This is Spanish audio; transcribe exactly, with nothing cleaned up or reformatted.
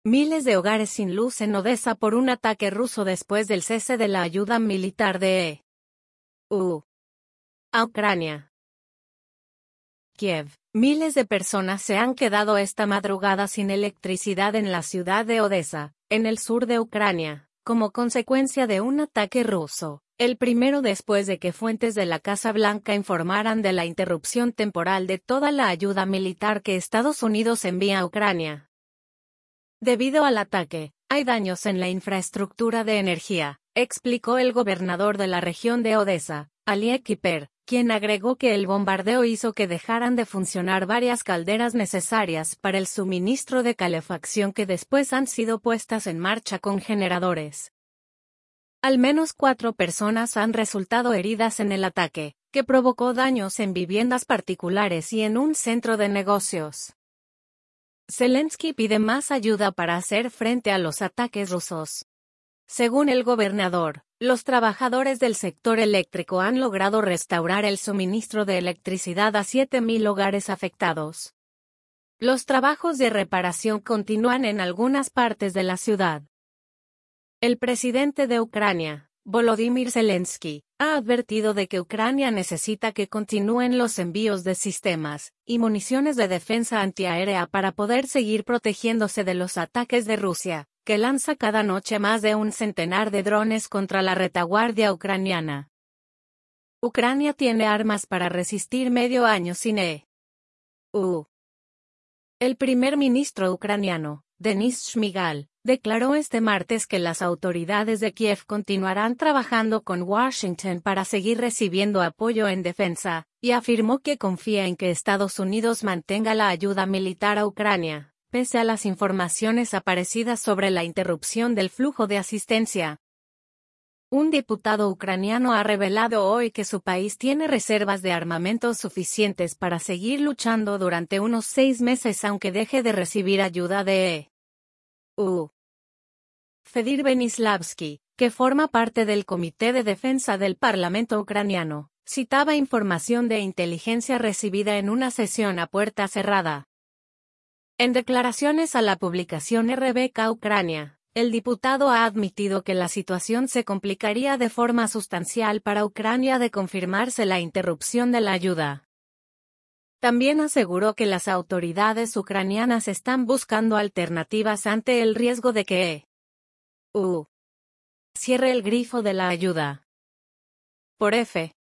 Miles de hogares sin luz en Odessa por un ataque ruso después del cese de la ayuda militar de E U a Ucrania. Kiev. Miles de personas se han quedado esta madrugada sin electricidad en la ciudad de Odessa, en el sur de Ucrania, como consecuencia de un ataque ruso, el primero después de que fuentes de la Casa Blanca informaran de la interrupción temporal de toda la ayuda militar que Estados Unidos envía a Ucrania. Debido al ataque, hay daños en la infraestructura de energía, explicó el gobernador de la región de Odessa, Alie Kiper, quien agregó que el bombardeo hizo que dejaran de funcionar varias calderas necesarias para el suministro de calefacción que después han sido puestas en marcha con generadores. Al menos cuatro personas han resultado heridas en el ataque, que provocó daños en viviendas particulares y en un centro de negocios. Zelensky pide más ayuda para hacer frente a los ataques rusos. Según el gobernador, los trabajadores del sector eléctrico han logrado restaurar el suministro de electricidad a siete mil hogares afectados. Los trabajos de reparación continúan en algunas partes de la ciudad. El presidente de Ucrania, Volodymyr Zelensky, ha advertido de que Ucrania necesita que continúen los envíos de sistemas y municiones de defensa antiaérea para poder seguir protegiéndose de los ataques de Rusia, que lanza cada noche más de un centenar de drones contra la retaguardia ucraniana. Ucrania tiene armas para resistir medio año sin E U. El primer ministro ucraniano, Denis Shmyhal, declaró este martes que las autoridades de Kiev continuarán trabajando con Washington para seguir recibiendo apoyo en defensa, y afirmó que confía en que Estados Unidos mantenga la ayuda militar a Ucrania, pese a las informaciones aparecidas sobre la interrupción del flujo de asistencia. Un diputado ucraniano ha revelado hoy que su país tiene reservas de armamentos suficientes para seguir luchando durante unos seis meses aunque deje de recibir ayuda de E U. Fedir Benislavsky, que forma parte del Comité de Defensa del Parlamento ucraniano, citaba información de inteligencia recibida en una sesión a puerta cerrada. En declaraciones a la publicación R B K Ucrania, el diputado ha admitido que la situación se complicaría de forma sustancial para Ucrania de confirmarse la interrupción de la ayuda. También aseguró que las autoridades ucranianas están buscando alternativas ante el riesgo de que E U cierre el grifo de la ayuda. Por F.